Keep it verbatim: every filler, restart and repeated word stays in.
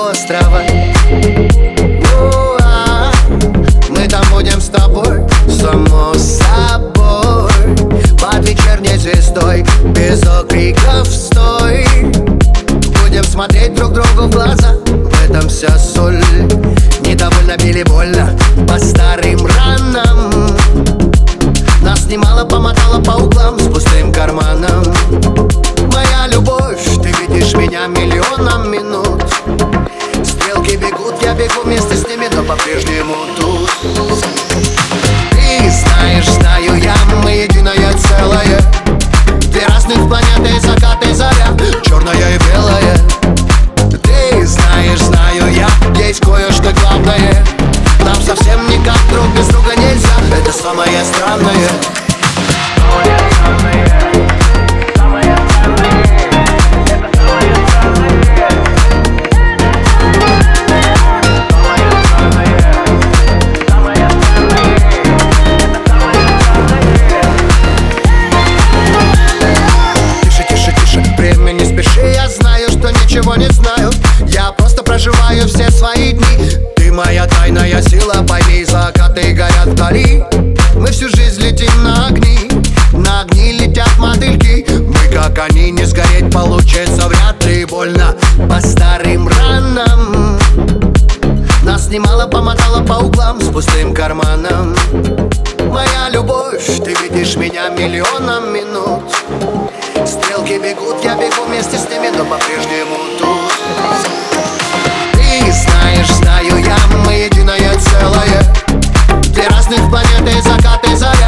острова. Уа, мы там будем с тобой, само собой, под вечерней звездой, без окриков стой. Будем смотреть друг другу в глаза, в этом вся соль. Недовольно били больно по старым ранам. Нас немало помотало по углам с пустым карманом. Моя любовь, ты видишь меня миллионом минут. Стрелки бегут, я бегу вместе с ними, но по-прежнему тут. Ты знаешь, знаю я, мы единое целое. Две разных планеты, закат и заря, черное и белое. Ты знаешь, знаю я, есть кое-что главное. Нам совсем никак друг без друга нельзя, это самое странное. Ничего не знаю, я просто проживаю все свои дни. Ты моя тайная сила, пойми, закаты горят вдали. Мы всю жизнь летим на огни, на огни летят мотыльки. Мы как они, не сгореть получится вряд ли. Больно по старым ранам. Нас немало помотало по углам с пустым карманом. Моя любовь, ты видишь меня миллионом минут. Стрелки бегут, я бегу вместе с ними, но по-прежнему тут. Ты знаешь, знаю я, мы единое целое. Две разных планеты, закат и заря,